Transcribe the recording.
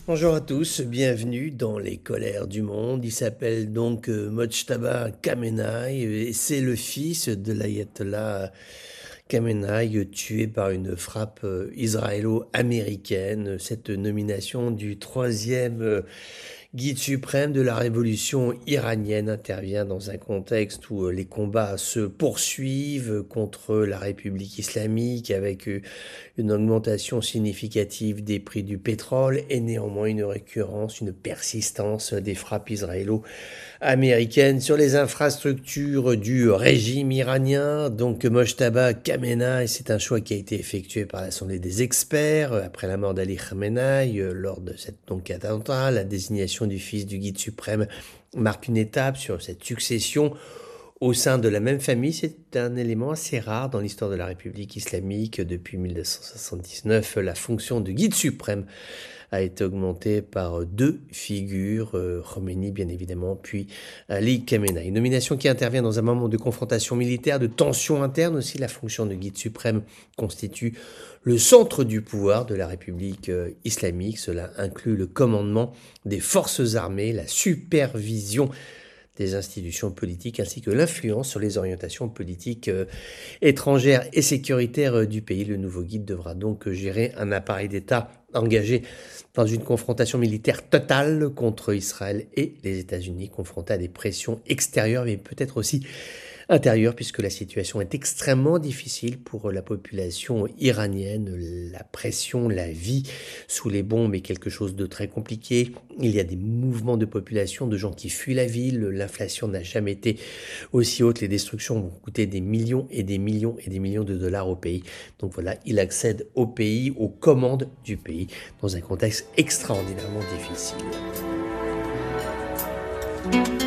Bonjour à tous, bienvenue dans les colères du monde. Il s'appelle donc Mojtaba Khamenei et c'est le fils de l'ayatollah Khamenei tué par une frappe israélo-américaine. Cette nomination du troisième guide suprême de la révolution iranienne intervient dans un contexte où les combats se poursuivent contre la République islamique avec une augmentation significative des prix du pétrole et néanmoins une récurrence, une persistance des frappes israélo-américaines sur les infrastructures du régime iranien. Donc Mojtaba Khamenei, c'est un choix qui a été effectué par l'Assemblée des experts après la mort d'Ali Khamenei lors de cette attentat. La désignation du fils du guide suprême marque une étape sur cette succession au sein de la même famille. C'est un élément assez rare dans l'histoire de la République islamique. Depuis 1979, la fonction de guide suprême a été augmentée par deux figures, Khomeini bien évidemment, puis Ali Khamenei. Une nomination qui intervient dans un moment de confrontation militaire, de tension interne aussi. La fonction de guide suprême constitue le centre du pouvoir de la République islamique. Cela inclut le commandement des forces armées, la supervision des institutions politiques ainsi que l'influence sur les orientations politiques étrangères et sécuritaires du pays. Le nouveau guide devra donc gérer un appareil d'État engagé dans une confrontation militaire totale contre Israël et les États-Unis, confrontés à des pressions extérieures mais peut-être aussi intérieure puisque la situation est extrêmement difficile pour la population iranienne. La pression, la vie sous les bombes est quelque chose de très compliqué. Il y a des mouvements de population, de gens qui fuient la ville. L'inflation n'a jamais été aussi haute. Les destructions vont coûter des millions et des millions et des millions de dollars au pays. Donc voilà, il accède au pays, aux commandes du pays, dans un contexte extraordinairement difficile.